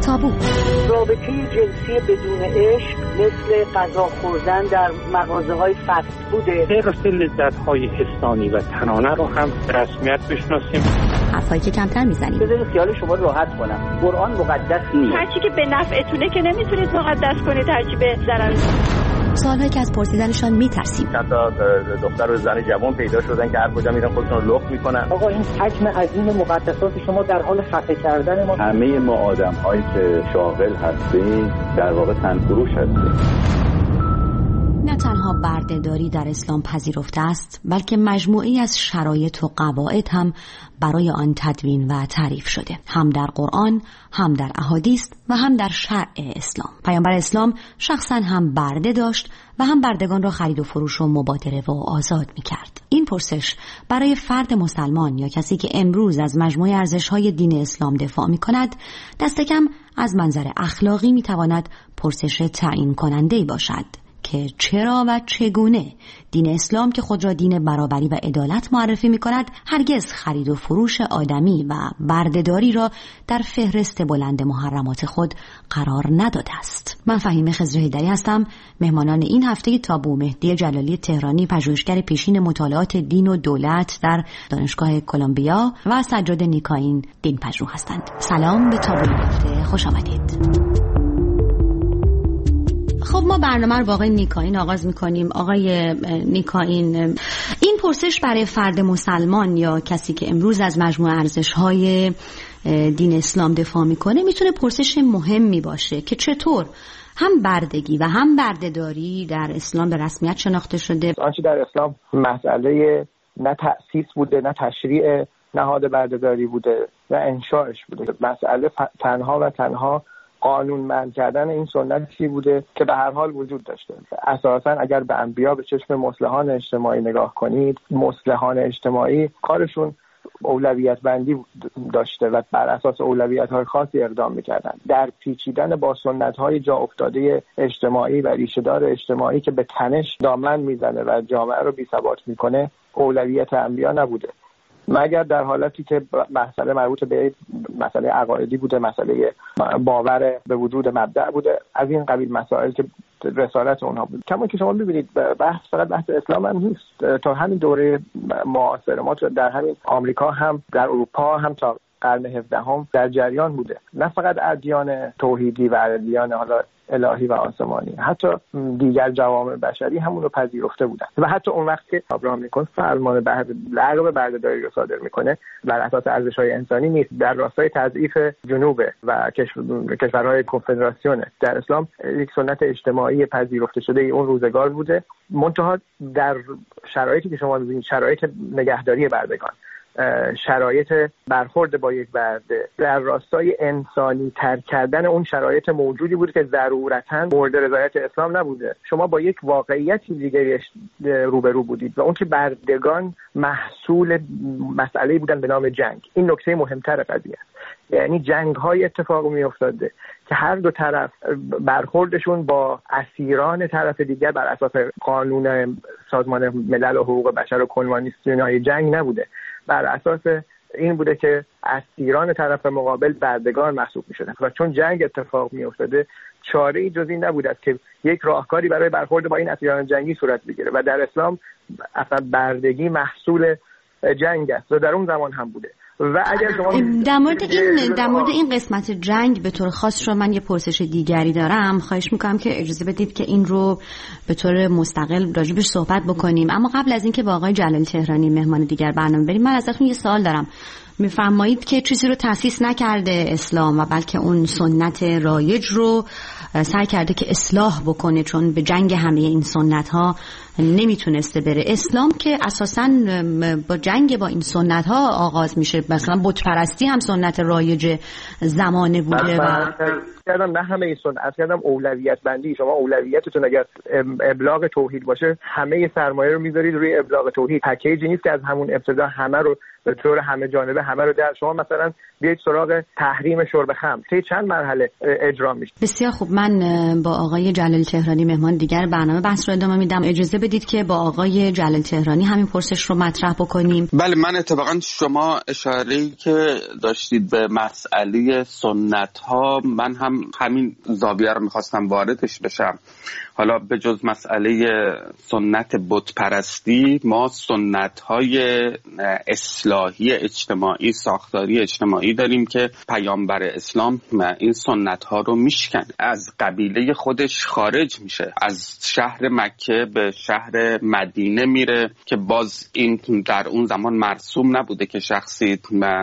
تابو. رابطه جنسی بدون عشق مثل غذا خوردن در مغازه‌های فست فوده. حفظ لذت‌های حسانی و تنانه رو هم به رسمیت بشناسیم. حرفایی که کمتر میزنیم. بذارید خیال شما راحت کنم. قرآن مقدس نیست. هر چی که به نفعتونه که نمیتونید مقدس کنید، هر چی به ضرر. سوالهایی که از پرسیدنشان میترسیم. حتی دختر و زن جوان پیدا شدن که هر کجا میرن خودشون رو لخت میکنن. آقا این حجم عظیم مقدسات شما در حال خفه کردن ما. همه ما آدم‌هایی که شاغل هستیم در واقع تنفروش هستیم. نه تنها بردهداری در اسلام پذیرفته است، بلکه مجموعی از شرایط و قواعد هم برای آن تدوین و تعریف شده، هم در قرآن، هم در احادیث و هم در شرع اسلام. پیامبر اسلام شخصا هم برده داشت و هم بردگان را خرید و فروش و مبادله و آزاد می‌کرد. این پرسش برای فرد مسلمان یا کسی که امروز از مجموعه ارزش‌های دین اسلام دفاع می‌کند، دست کم از منظر اخلاقی می‌تواند پرسش تعیین کننده‌ای باشد که چرا و چگونه دین اسلام که خود را دین برابری و عدالت معرفی می کند هرگز خرید و فروش آدمی و بردهداری را در فهرست بلند محرمات خود قرار نداده است. من فهیمه خضر حیدری هستم. مهمانان این هفته تابو مهدی جلالی تهرانی، پژوهشگر پیشین مطالعات دین و دولت در دانشگاه کلمبیا و سجاد نیکاین، دین پژوه هستند. سلام به تابو هفته، خوش آمدید. خب ما برنامه رو با آقای نیکاین آغاز میکنیم. آقای نیکاین، این پرسش برای فرد مسلمان یا کسی که امروز از مجموعه ارزش‌های دین اسلام دفاع میکنه میتونه پرسش مهمی باشه که چطور هم بردگی و هم بردهداری در اسلام به رسمیت شناخته شده. آنچه در اسلام مسئله نه تأسیس بوده، نه تشریع نهاد بردهداری بوده و انشاءش بوده. مسئله تنها و تنها قانونمند کردن این سنتی بوده که به هر حال وجود داشته. اساساً اگر به انبیا به چشم مصلحان اجتماعی نگاه کنید، مصلحان اجتماعی کارشون اولویت بندی داشته و بر اساس اولویت‌های خاصی اقدام می‌کردن. در پیچیدن با سنت‌های جا افتاده اجتماعی و ریشه‌دار اجتماعی که به تنش دامن میزنه و جامعه رو بی‌ثبات می‌کنه، اولویت انبیا نبوده، مگر در حالتی که مسئله مربوط به مسئله عقایدی بوده، مسئله باور به وجود مبدأ بوده، از این قبیل مسائل که رسالت اونها بود. کما که شما ببینید بحث فقط بحث اسلام هم نیست. تا همین دوره معاصر ما در همین آمریکا هم، در اروپا هم تا قرن 17 در جریان بوده. نه فقط ادیان توحیدی و ادیان حالا الهی و آسمانی، حتی دیگر جوامع بشری همون رو پذیرفته بودن. و حتی اون وقت که ابراهام لینکلن فرمان لغو بردهداری رو صادر میکنه بر اساس ارزش‌های انسانی نیست، در راستای تضعیف جنوب و کشورهای کنفدراسیون. در اسلام یک سنت اجتماعی پذیرفته شده اون روزگار بوده، منتها در شرایطی که شما می‌بینید، شرایط نگهداری بردگان، شرایط برخورد با یک برده در راستای انسانی تر کردن اون شرایط موجودی بود که ضرورتاً مورد رضایت اسلام نبوده. شما با یک واقعیتی دیگه روبرو بودید و اون که بردگان محصول مسئله بودن به نام جنگ. این نکته مهمتر قضیه است. یعنی جنگ‌های اتفاق می‌افتاده که هر دو طرف برخوردشون با اسیران طرف دیگر بر اساس قانون سازمان ملل و حقوق بشر و کنوانسیون‌های جنگ نبوده، بر اساس این بوده که اسیران طرف مقابل بردگان محسوب می‌شدن و چون جنگ اتفاق می‌افتاده چاره‌ای جز این نبوده که یک راهکاری برای برخورد با این اسیران جنگی صورت بگیره و در اسلام اصلا بردگی محصول جنگ است و در اون زمان هم بوده. و اگر شما در مورد این قسمت جنگ به طور خاص رو من یه پرسش دیگری دارم. خواهش میکنم که اجازه بدید که این رو به طور مستقل راجبش صحبت بکنیم، اما قبل از اینکه با آقای جلالی تهرانی مهمان دیگر برنامه بریم، من ازتون یه سوال دارم. میفرمایید که چیزی رو تأسیس نکرده اسلام و بلکه اون سنت رایج رو سعی کرده که اصلاح بکنه، چون به جنگ همه این سنت ها نمیتونسته بره. اسلام که اساساً با جنگ با این سنت ها آغاز میشه، مثلا بت پرستی هم سنت رایج زمانه بوده و کردم نه همه این سنت، کردم اولویت بندی. شما اولویتتون اگر ابلاغ توحید باشه، همه سرمایه رو میذارید روی ابلاغ توحید. پکیجی نیست که از همون ابتدا همه رو به طور همه جانبه همه رو در شما مثلا بیاید سراغ تحریم شرب خمر، طی چند مرحله اجرا میشه. بسیار خوب، من با آقای جلالی تهرانی مهمان دیگر برنامه بحث رو ادامه میدم. اجازه بدید بدید که با آقای جلال تهرانی همین پرسش رو مطرح بکنیم. بله، من اتفاقا شما اشاره‌ای که داشتید به مسئله سنت ها، من هم همین زاویه رو میخواستم واردش بشم. حالا به جز مسئله سنت بت پرستی، ما سنت های اصلاحی اجتماعی، ساختاری اجتماعی داریم که پیامبر اسلام این سنت ها رو میشکنه، از قبیله خودش خارج میشه، از شهر مکه به شهر مدینه میره که باز این در اون زمان مرسوم نبوده که شخصی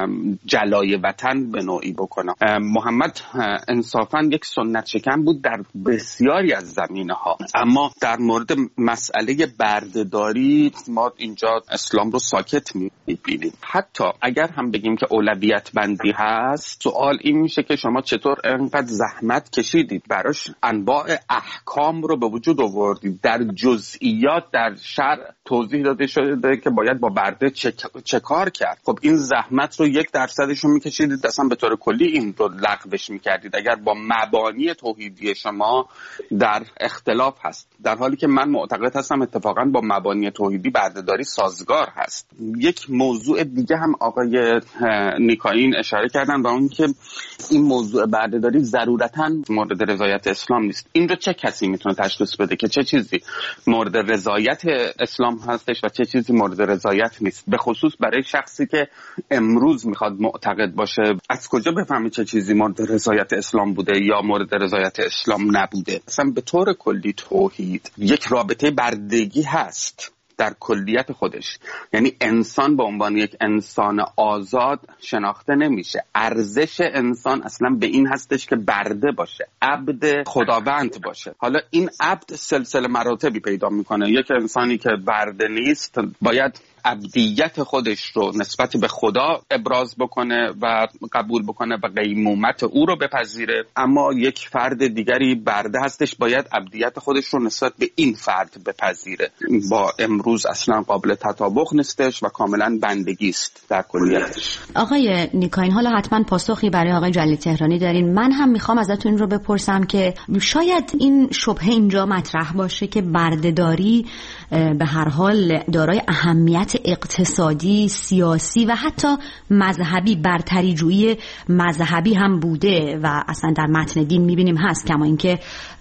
جلای وطن به نوعی بکنه. محمد انصافا یک سنت شکن بود در بسیاری از زمینه ها، اما در مورد مسئله بردهداری ما اینجا اسلام رو ساکت میبینیم. حتی اگر هم بگیم که اولویت بندی هست، سوال این میشه که شما چطور انقدر زحمت کشیدید براش، انواع احکام رو به وجود آوردید، در جزئیات در شرع توضیح داده شده که باید با برده چه کار کرد. خب این زحمت رو 1% رو میکشیدید، اصلا به طور کلی این رو لغوش میکردید اگر با مبانی توحیدی شما در اختلاف هست، در حالی که من معتقد هستم اتفاقا با مبانی توحیدی بردهداری سازگار هست. یک موضوع دیگه هم آقای نیکاین اشاره کردن و اون که این موضوع بردهداری ضرورتاً مورد رضایت اسلام نیست. این رو چه کسی میتونه تشخیص بده که چه چیزی مورد رضایت اسلام هستش و چه چیزی مورد رضایت نیست؟ به خصوص برای شخصی که امروز میخواد معتقد باشه، از کجا بفهمی چه چیزی مورد رضایت اسلام بوده یا مورد رضایت اسلام نبوده؟ اصلا به طور کلی توحید یک رابطه بردگی هست در کلیت خودش، یعنی انسان به عنوان یک انسان آزاد شناخته نمیشه. ارزش انسان اصلا به این هستش که برده باشه، عبد خداوند باشه. حالا این عبد سلسله مراتبی پیدا میکنه. یک انسانی که برده نیست باید عبدیت خودش رو نسبت به خدا ابراز بکنه و قبول بکنه و قیمومت او رو بپذیره، اما یک فرد دیگری برده هستش باید عبدیت خودش رو نسبت به این فرد بپذیره. با امروز اصلا قابل تطابق نیستش و کاملا بندگی است در کلیتش. آقای نیکاین، حالا حتما پاسخی برای آقای جلال تهرانی دارین. من هم میخوام ازتون این رو بپرسم که شاید این شبهه اینجا مطرح باشه که بردهداری به هر حال دارای اهمیت اقتصادی، سیاسی و حتی مذهبی، برتریجویی مذهبی هم بوده و اصلا در متن دین میبینیم هست، کما اینکه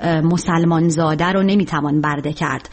مسلمان زاده رو نمیتوان برده کرد.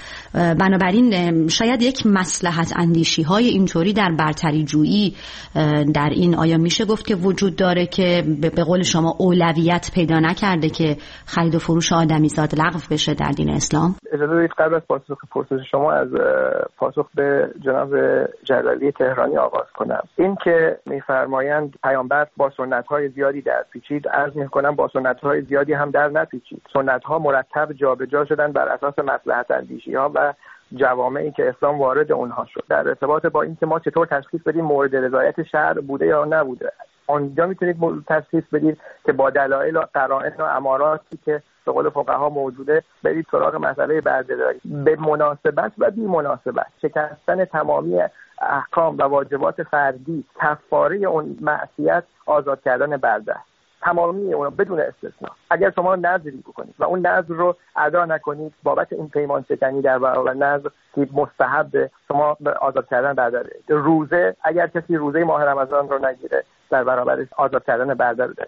بنابراین شاید یک مصلحت اندیشی های اینطوری در برتریجویی در این آیا میشه گفت که وجود داره که به قول شما اولویت پیدا نکرده که خرید و فروش آدمیزاد لغو بشه در دین اسلام؟ اجازه بدید قبل از پرسش شما از پاسخ به جناب جلالی تهرانی آغاز کنم. این که میفرمایند پیامبر با سنت‌های زیادی در پیچید، عرض می‌کنم با سنت‌های زیادی هم در نپیچید. سنت‌ها مرتب جابجا شدن بر اساس مصلحت اندیشی‌ها و جوامعی که اسلام وارد اونها شد. در ارتباط با این که ما چطور تشخیص بدیم مورد رضایت شرع بوده یا نبوده، اونجا میتونید تشخیص بدید که با دلایل و قرائن و اماراتی که به قول فقها موجوده برید سراغ مسئله بردهداری. به مناسبت و بی مناسبت شکستن تمامی احکام و واجبات فردی، کفاره اون معصیت آزاد کردن برده، تمامی اون بدون استثناء. اگر شما نذری بکنید و اون نذر رو ادا نکنید بابت این پیمان شکنی در برابر نذر که مستحب شما آزاد کردن برده. روزه، اگر کسی روزه ماه رمضان رو نگیره در برابر آزاد کردن برده رو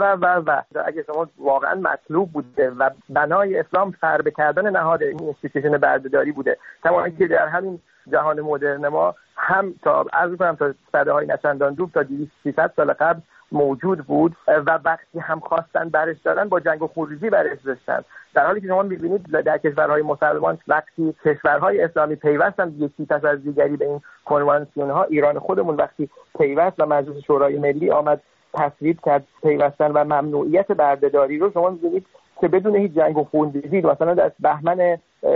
و اگه شما واقعا مطلوب بوده و بنای اسلام فربه کردن نهاد این اینستیتوشن بردهداری بوده، تمامی که در همین جهان مدرن ما هم تا عرض کنم تا صدهای نچندان دور تا 200-300 سال قبل موجود بود و وقتی هم خواستن برش دارن با جنگ و خونریزی برش داشتن، در حالی که شما می‌بینید در کشورهای مسلمان وقتی کشورهای اسلامی پیوستن یکی پس از دیگری به این کنوانسیون ها، ایران خودمون وقتی پیوست و مجلس شورای ملی آمد تصویب کرد پیوستن و ممنوعیت بردهداری رو، شما می‌بینید که بدون هیچ جنگ و خونریزی مثلا در بهمن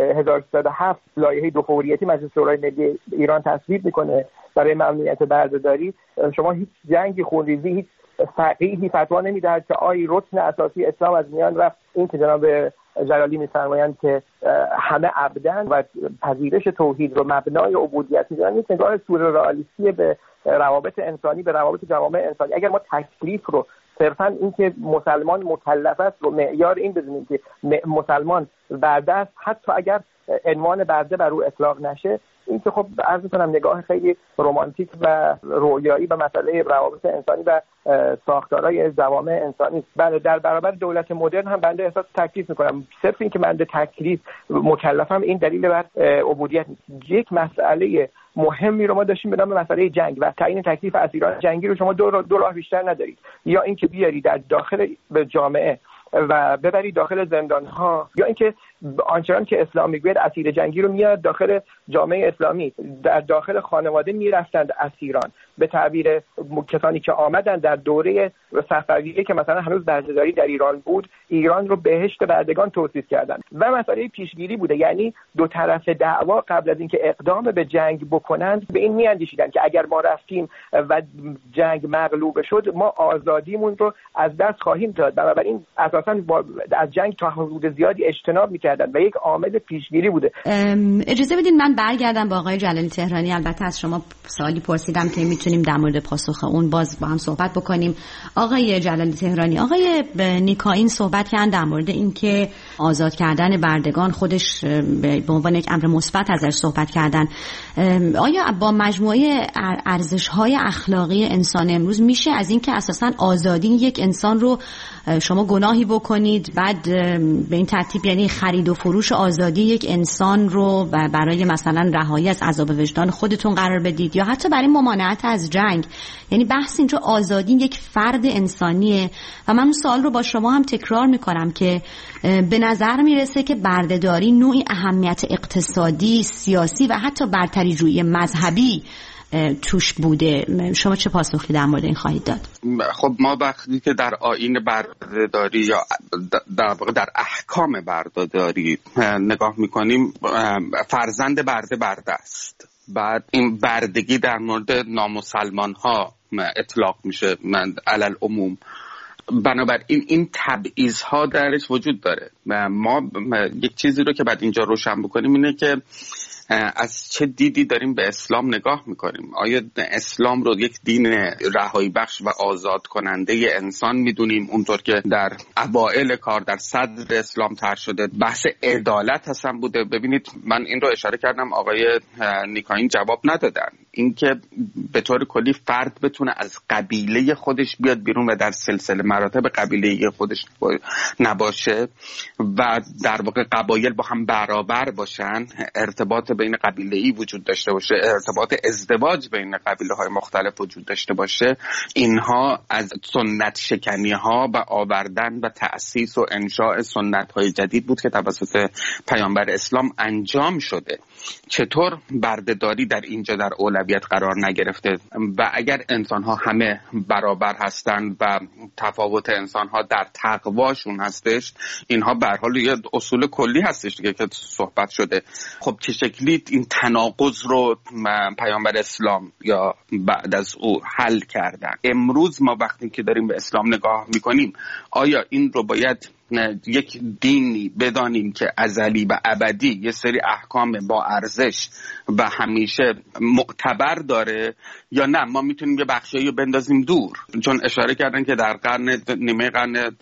1307 لایحه دو فوریتی مجلس شورای ملی ایران تصویب میکنه برای ممنوعیت بردهداری. شما هیچ جنگی خونریزی، هیچ فقیهی فتوا نمیدهد که آی رکن اساسی اسلام از میان رفت. این که جناب جلالی میفرمایند که همه عبدن و پذیرش توحید رو مبنای عبودیت میدونن، این نگاه سورئالیستی به روابط انسانی، به روابط جوامع انسانی. اگر ما تکلیف رو صرفاً این که مسلمان مکلف است رو معیار این بدونیم که مسلمان برده است، حتی اگر عنوان برده بر او اطلاق نشه. این که خب عرض کنم نگاه خیلی رمانتیک و رویایی به مسئله روابط انسانی و ساختارهای جوامع انسانی. بله، در برابر دولت مدرن هم بنده احساس تکلیف میکنم. صرف این که من به تکلیف مکلفم این دلیل بر عبودیت نیست. یک مسئله مهمی رو ما داشتیم به نام مسئله جنگ و تعیین تکلیف اسیران جنگی رو شما دو راه بیشتر ندارید، یا اینکه بیاری در داخل به جامعه و ببری داخل زندان‌ها، یا اینکه آنچنان که اسلام میگوید اسیر جنگی رو میاد داخل جامعه اسلامی. در داخل خانواده میرفتند اسیران، به تعبیر کسانی که آمدن در دوره صفویه که مثلا هنوز بردهداری در ایران بود، ایران رو بهشت بردگان توصیف کردن و مسئله پیشگیری بوده. یعنی دو طرف دعوا قبل از اینکه اقدام به جنگ بکنند به این میاندیشیدن که اگر ما رفتیم و جنگ مغلوب شد ما آزادیمون رو از دست خواهیم داد. بنابراین اساساً از جنگ تا حدود زیادی اجتناب میکردن و یک عامل پیشگیری بوده. اجازه بدین من برگردم با آقای جلالی تهرانی. البته از شما سوالی پرسیدم که میتونیم در مورد پاسخ اون باز با هم صحبت بکنیم. آقای جلالی تهرانی، آقای نیکاین صحبت کردن در مورد اینکه آزاد کردن بردگان خودش به عنوان یک امر مثبت ازش صحبت کردن. آیا با مجموعه ارزش‌های اخلاقی انسان امروز میشه از اینکه اساساً آزادی یک انسان رو شما گناهی بکنید بعد به این ترتیب یعنی خرید و فروش آزادی یک انسان رو برای مثلا رهایی از عذاب وجدان خودتون قرار بدید، یا حتی برای ممانعت از جنگ؟ یعنی بحث اینجا آزادی یک فرد انسانیه و من اون سوال رو با شما هم تکرار میکنم که به نظر میرسه که بردهداری نوعی اهمیت اقتصادی، سیاسی و حتی برتری جویی مذهبی توش بوده. شما چه پاسخی در مورد این خواهید داد؟ خب ما وقتی که در آیین بردهداری یا در واقع در احکام بردهداری نگاه میکنیم، فرزند برده است. بعد این بردگی در مورد نامسلمان ها اطلاق میشه علل عموم. بنابراین این تبعیض‌ها درش وجود داره. ما یک چیزی رو که بعد اینجا روشن بکنیم اینه که از چه دیدی داریم به اسلام نگاه میکنیم. آیا اسلام رو یک دین رهایی بخش و آزاد کننده انسان میدونیم اونطور که در اوائل کار در صدر اسلام طرح شده؟ بحث عدالت هستن بوده. ببینید من این رو اشاره کردم، آقای نیکاین جواب ندادن. اینکه به طور کلی فرد بتونه از قبیله خودش بیاد بیرون و در سلسله مراتب قبیله خودش نباشه و در واقع قبایل با هم برابر باشن، ارتباط بین قبیله‌ای وجود داشته باشه، ارتباط ازدواج بین قبیله‌های مختلف وجود داشته باشه، اینها از سنت شکنی‌ها و آوردن و تأسیس و انشاء سنت‌های جدید بود که توسط پیامبر اسلام انجام شده. چطور بردهداری در اینجا در اولویت قرار نگرفته؟ و اگر انسان‌ها همه برابر هستند و تفاوت انسان‌ها در تقواشون هستش، اینها به هر حال یه اصول کلی هستش دیگه که صحبت شده. خب چه شکلی این تناقض رو پیامبر اسلام یا بعد از او حل کردن؟ امروز ما وقتی که داریم به اسلام نگاه میکنیم، آیا این رو باید یک دینی بدانیم که ازلی و ابدی یه سری احکام با ارزش و همیشه معتبر داره، یا نه ما میتونیم یه بخشایی رو بندازیم دور؟ چون اشاره کردن که در نیمه قرن 17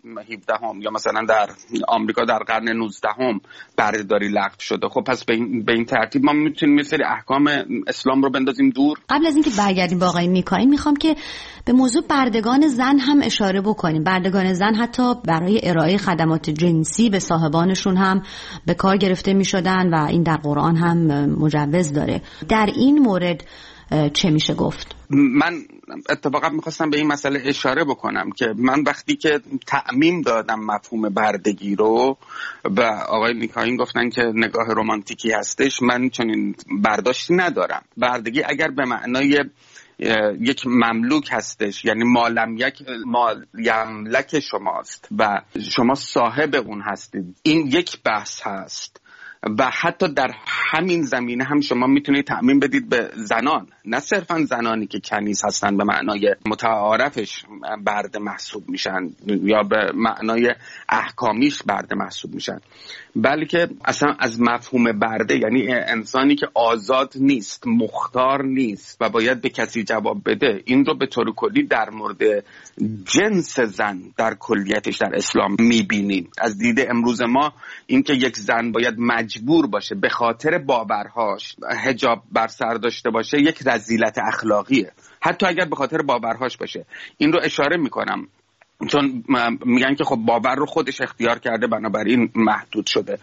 یا مثلا در آمریکا در قرن 19 بردهداری لغو شده. خب پس به این ترتیب ما میتونیم یه سری احکام اسلام رو بندازیم دور؟ قبل از اینکه برگردیم با آقای نیکاین میخوام که به موضوع بردگان زن هم اشاره بکنیم. بردگان زن حتی برای ارائه خدمات جنسی به صاحبانشون هم به کار گرفته میشدن و این در قرآن هم مجوز داره. در این مورد چه میشه گفت؟ من اتفاقا میخواستم به این مسئله اشاره بکنم که من وقتی که تعمیم دادم مفهوم بردگی رو و آقای نیکاین گفتن که نگاه رمانتیکی هستش، من چنین برداشتی ندارم. بردگی اگر به معنای یک مملوک هستش، یعنی مال یملک شماست و شما صاحب اون هستید، این یک بحث هست. و حتی در همین زمینه هم شما میتونید تعمیم بدید به زنان. نه صرفا زنانی که کنیز هستن به معنای متعارفش برده محسوب میشن یا به معنای احکامیش برده محسوب میشن، بلکه اصلا از مفهوم برده یعنی انسانی که آزاد نیست، مختار نیست و باید به کسی جواب بده. این رو به طور کلی در مورد جنس زن در کلیتش در اسلام میبینیم. از دید امروز ما این که یک زن باید مجبور باشه به خاطر باورهاش حجاب بر سر داشته باشه یک رذیلت اخلاقیه، حتی اگر به خاطر باورهاش باشه. این رو اشاره میکنم چون میگن که خب باور رو خودش اختیار کرده بنابراین محدود شده.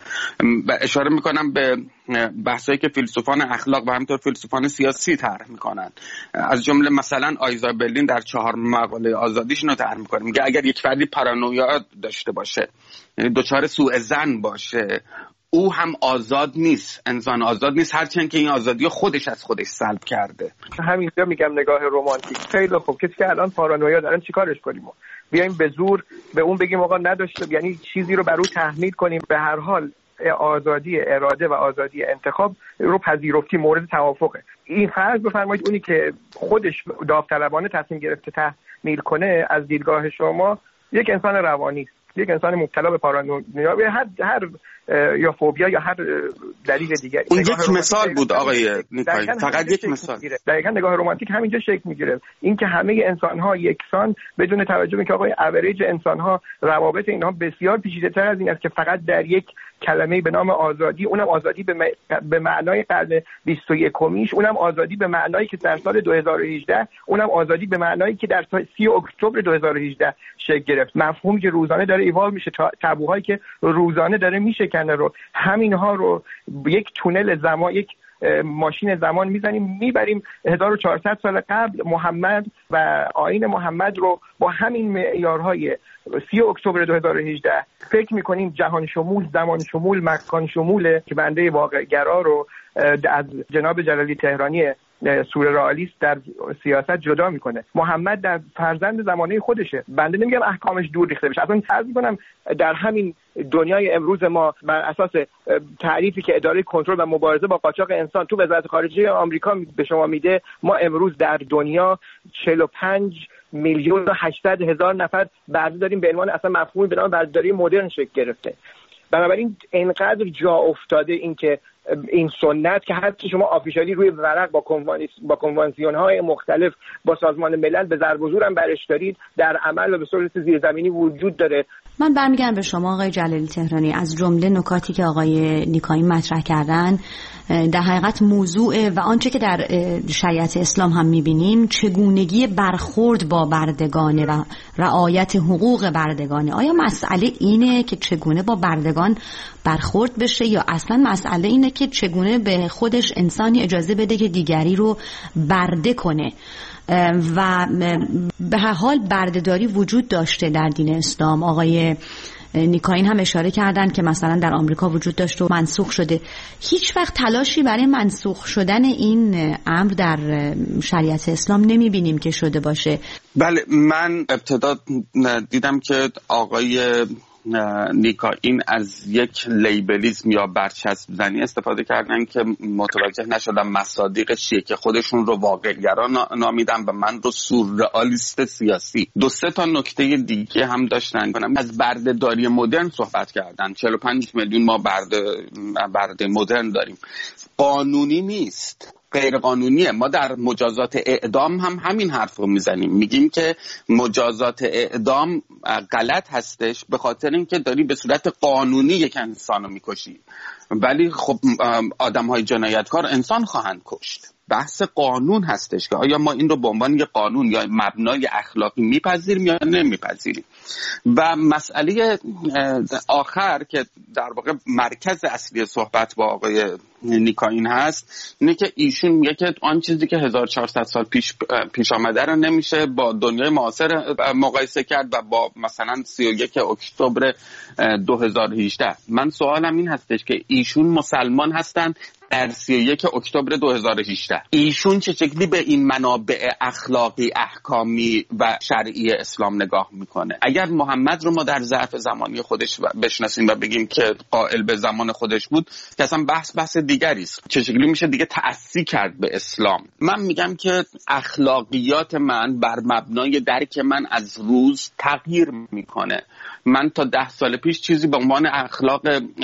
اشاره میکنم به بحثایی که فیلسوفان اخلاق و همینطور فیلسوفان سیاسی طرح میکنن. از جمله مثلا آیزا برلین در 4 مقاله آزادیش اینو طرح میکنه، میگه اگر یک فردی پارانویا داشته باشه، یعنی دچار سوء ظن باشه، او هم آزاد نیست، انسان آزاد نیست، هرچند که این آزادی خودش از خودش سلب کرده. همینجا میگم نگاه رمانتیک. خیلی خوب، کسی که الان پارانویا دارن چیکارش کنیم؟ بیایم به زور به اون بگیم آقا نداشته، یعنی چیزی رو بر او تحمیل کنیم؟ به هر حال آزادی اراده و آزادی انتخاب رو پذیرفتی مورد توافقه. این فرض بفرمایید اونی که خودش داوطلبانه تصمیم گرفته تحمیل کنه از دیدگاه شما یک انسان روانی، یک انسان مبتلا به پارانویا یا هر یا فوبیا یا هر دلیل دیگری. اون یک مثال بود آقای نیکایی، فقط یک مثال. دقیقاً نگاه رمانتیک همینجا شکل میگیره، اینکه همه انسان‌ها یکسان بدون توجه به اینکه آقای اوریج انسان‌ها روابط اینها بسیار پیچیده‌تر از این است که فقط در یک کلمه به نام آزادی، اونم آزادی به معنای قرن 21میش، اونم آزادی به معنایی که در سال 2018، اونم آزادی به معنایی که در 30 اکتبر 2018 شکل گرفت. مفهومی که روزانه داره ایوال میشه، تابوهایی که روزانه داره میشکنه رو، همینها رو یک تونل زمان، یک ماشین زمان میزنیم میبریم 1400 سال قبل. محمد و آیین محمد رو با همین معیارهای 30 اکتبر 2018 فکر میکنیم جهان شمول، زمان شمول، مکان شموله که بنده واقع‌گرا رو از جناب جلالی تهرانی سوره رئالیست در سیاست جدا میکنه. محمد در فرزند زمانه خودشه، بنده نمیگم احکامش دور ریخته بشه، اصلا فرض میکنم در همین دنیای امروز ما بر اساس تعریفی که اداره کنترل و مبارزه با قاچاق انسان تو وزارت خارجه آمریکا به شما میده، ما امروز در دنیا 45,800,000 نفر برده داریم به عنوان اصلا مفهومی به نام بردهداری مدرن شکل گرفته. بنابراین اینقدر جا افتاده این که این سنت که حتی شما آفیشالی روی ورق با کنوانسیون‌های مختلف با سازمان ملل به ضرب و زور هم برش دارید، در عمل و به صورت زیرزمینی وجود داره. من برمیگردم به شما آقای جلالی تهرانی. از جمله نکاتی که آقای نیکایی مطرح کردن در حقیقت موضوع و آنچه که در شریعت اسلام هم می‌بینیم چگونگی برخورد با بردگان و رعایت حقوق بردگان. آیا مسئله اینه که چگونه با بردگان برخورد بشه یا اصلا مسئله اینه که چگونه به خودش انسانی اجازه بده که دیگری رو برده کنه؟ و به هر حال بردهداری وجود داشته در دین اسلام. آقای نیکاین هم اشاره کردن که مثلا در آمریکا وجود داشته و منسوخ شده. هیچ وقت تلاشی برای منسوخ شدن این امر در شریعت اسلام نمیبینیم که شده باشه. بله، من ابتدا دیدم که آقای نیکاین از یک لیبلیسم یا برچسب زنی استفاده کردن که متوجه نشدم مصادیق چیه که خودشون رو واقع‌گرا نامیدن و من رو سورئالیست سیاسی. 2-3 تا نکته دیگه هم داشتن. از بردهداری مدرن صحبت کردن. 45 میلیون ما برده مدرن داریم. قانونی نیست، غیر قانونیه. ما در مجازات اعدام هم همین حرف رو میزنیم، میگیم که مجازات اعدام غلط هستش به خاطر اینکه داری به صورت قانونی یک انسان رو میکشی، ولی خب آدم‌های جنایتکار انسان خواهند کشت. بحث قانون هستش که آیا ما این رو به عنوان یک قانون یا مبنای اخلاقی میپذیریم یا نمیپذیریم. و مسئله آخر که در واقع مرکز اصلی صحبت با آقای نیکاین هست اینه که ایشون میگه که آن چیزی که 1400 سال پیش آمده رو نمیشه با دنیای معاصر مقایسه کرد و با مثلا 31 اکتبر 2018. من سوالم این هستش که ایشون مسلمان هستن در 31 اکتبر 2018. ایشون چه شکلی به این منابع اخلاقی، احکامی و شرعی اسلام نگاه میکنه؟ اگر محمد رو ما در ظرف زمانی خودش بشناسیم و بگیم که قائل به زمان خودش بود که اصلا بحث دیگری است. چه شکلی میشه دیگه تأثیر کرد به اسلام؟ من میگم که اخلاقیات من بر مبنای درک من از روز تغییر میکنه. من تا 10 سال پیش چیزی به عنوان اخلاق،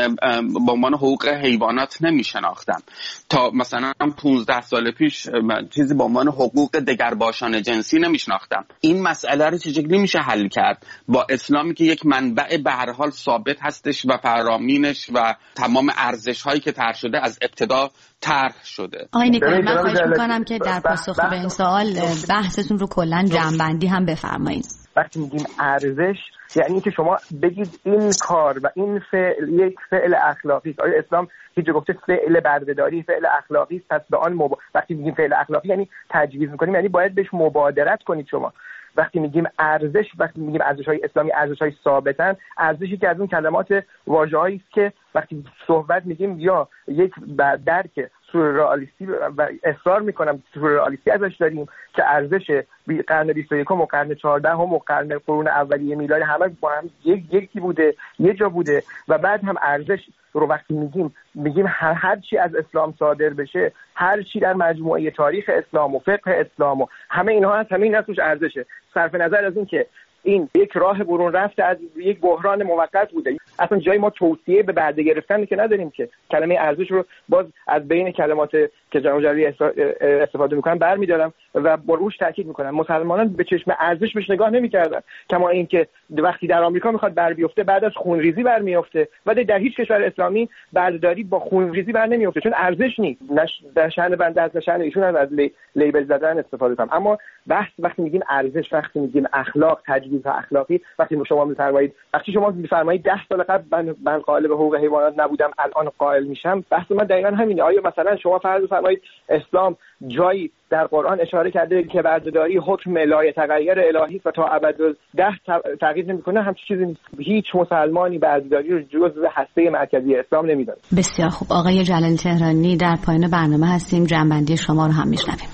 به عنوان حقوق حیوانات نمیشناختم. تا مثلا 15 سال پیش چیزی به عنوان حقوق دگرباشان جنسی نمیشناختم. این مسئله رو چه شکلی میشه حل کرد با اسلامی که یک منبع به هر حال ثابت هستش و فرامینش و تمام ارزش هایی که طرح شده از ابتدا طرح شده. آقای نیکایی، من خواهش میکنم که در پاسخ به این سوال بحثتون رو کلا جمع‌بندی هم بفرمایید. وقتی میگیم ارزش یعنی که شما بگید این کار و این فعل یک فعل اخلاقی است. آیا اسلام هیچ گفته فعل بردهداری فعل اخلاقی است؟ پس به آن وقتی میگیم فعل اخلاقی یعنی تجویز میکنیم، یعنی باید بهش مبادرت کنید شما. وقتی میگیم ارزش، وقتی میگیم ارزش‌های اسلامی ارزش‌های ثابتن، ارزشی که از اون کلمات واژه‌هایی است که وقتی صحبت میگیم یا یک درک سورئالیستی و اصرار میکنم سورئالیستی ازش داریم که ارزش قرن 21 و قرن 14 و قرون اولیه میلادی همه با هم یکی بوده، یه جا بوده و بعد هم ارزش رو وقتی میگیم هر چی از اسلام صادر بشه، هر چی در مجموعه تاریخ اسلام و فقه اسلام و همه اینها هست، همه این توش ارزشه. صرف نظر از این که این یک راه برون رفته از یک بحران موقت بوده، اصلا جای ما توصیه به برده گرفتن که نداریم که کلمه ارزش رو باز از بین کلمات که جناب جلیلی استفاده میکنن برمی‌دارم و با روش تاکید میکنن. مسلمانان به چشم ارزش بهش نگاه نمی‌کردن، کما اینکه وقتی در آمریکا میخواد بر بیفته بعد از خونریزی برمیافته و در هیچ کشور اسلامی بردهداری با خونریزی بر نمیافته، چون ارزش نیست. در شأن بنده از شأن ایشون از لیبل زدن استفاده کنم. اما بحث وقتی میگیم ارزش، وقتی میگیم اخلاق، تجویز اخلاقی، وقتی شما میفرمایید 10 سال قبل من قائل به حقوق حیوانات نبودم الان قائل میشم، بحث من دقیقاً همینه. آیا مثلا شما فرض فرمایید اسلام جایی در قرآن اشاره کرده که بردهداری حکم لا یتغیر الهی و تا ابدالدهر تغییر نمیکنه؟ همچین چیزی نیست. هیچ مسلمانی بردهداری رو جزء هسته مرکزی اسلام نمیدونه. بسیار خوب. آقای جلال تهرانی، در پایان برنامه هستیم، جنبندی شما رو هم میشنویم.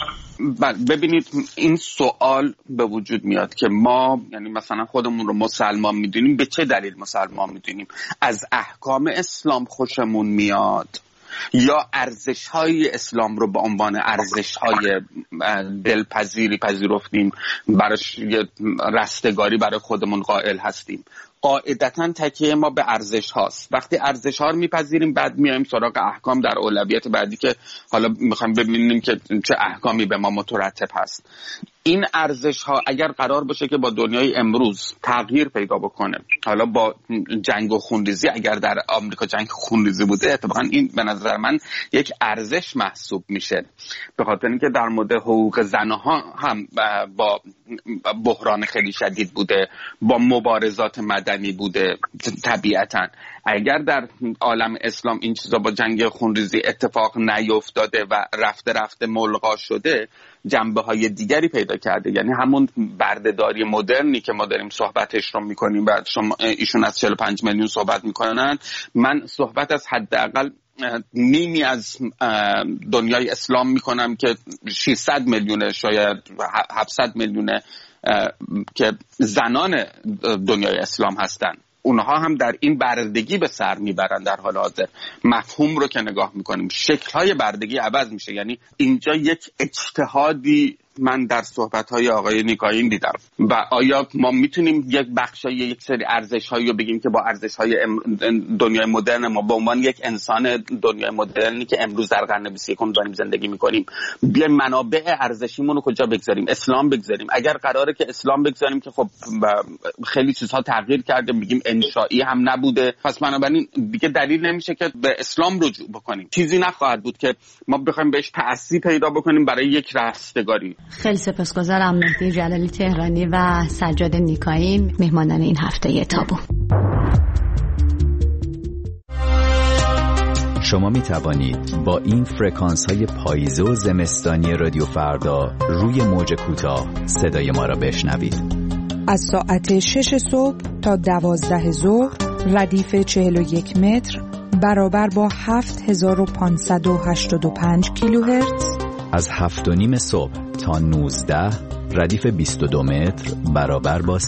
ببینید این سوال به وجود میاد که ما یعنی مثلا خودمون رو مسلمان میدونیم. به چه دلیل مسلمان میدونیم؟ از احکام اسلام خوشمون میاد یا ارزش‌های اسلام رو به عنوان ارزش‌های دلپذیری پذیرفتیم، براش یه رستگاری برای خودمون قائل هستیم؟ قاعدتاً تکیه ما به ارزش هاست. وقتی ارزش ها رو میپذیریم بعد میایم سراغ احکام در اولویت بعدی که حالا میخوایم ببینیم که چه احکامی به ما مترتب هست. این ارزش ها اگر قرار باشه که با دنیای امروز تغییر پیدا بکنه، حالا با جنگ و خونریزی، اگر در آمریکا جنگ خونریزی بوده اتفاقا این به نظر من یک ارزش محسوب میشه، به خاطر اینکه در مورد حقوق زنها هم با بحران خیلی شدید بوده، با مبارزات مدنی بوده. طبیعتا اگر در عالم اسلام این چیزا با جنگ خونریزی اتفاق نیفتاده و رفته ملغا شده، جنبه های دیگری پیدا کرده. یعنی همون بردهداری مدرنی که ما داریم صحبتش رو میکنیم، بعد شما ایشون از 45 میلیون صحبت میکنن، من صحبت از حداقل نیمی از دنیای اسلام میکنم که 600 میلیونه شاید 700 میلیونه که زنان دنیای اسلام هستن. اونها هم در این بردگی به سر میبرن. در حال حاضر مفهوم رو که نگاه میکنیم شکل‌های بردگی عوض میشه. یعنی اینجا یک اجتهادی من در صحبت‌های آقای نیکایی دیدم و آیا ما میتونیم یک بخشای یک سری ارزش‌هایی رو بگیم که با ارزش‌های دنیای مدرن ما به عنوان یک انسان دنیای مدرنی که امروز در قرن 21 داریم زندگی می‌کنیم بیایم منابع ارزشیمون رو کجا بگذاریم؟ اسلام بگذاریم. اگر قراره که اسلام بگذاریم که خب خیلی چیزها تغییر کرده، میگیم انشائی هم نبوده، پس بنابراین دیگه دلیل نمیشه که به اسلام رجوع بکنیم. چیزی نخواهد بود که ما بخوایم بهش تأثیر پیدا بکنیم برای یک رستگاری. خیلی سپاسگزارم. مهدی جلالی تهرانی و سجاد نیکایی مهمانان این هفته تابو. شما می توانید با این فرکانس های پاییزه و زمستانی رادیو فردا روی موج کوتاه صدای ما را بشنوید. از ساعت 6 صبح تا 12 ظهر ردیف 41 متر برابر با 7585 کیلوهرتز. از 7:30 صبح تا 19 ردیف 22 متر برابر با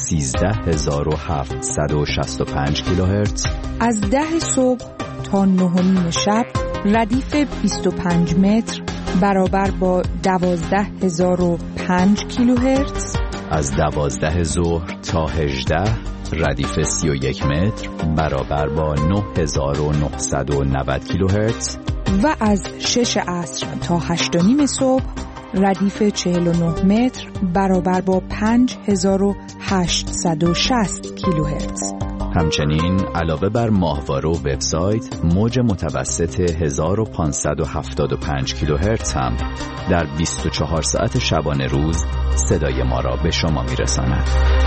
13765 کیلوهرتز. از 10 صبح تا 9:30 شب ردیف 25 متر برابر با 12005 کیلوهرتز. از 12 ظهر تا 18 ردیف 31 متر برابر با 9990 کیلوهرتز. و از 6 عصر تا 8:30 صبح ردیف 49 متر برابر با 5860 کیلوهرتز. همچنین علاوه بر ماهواره و وبسایت، موج متوسط 1575 کیلوهرتز هم در 24 ساعت شبانه روز صدای ما را به شما میرساند.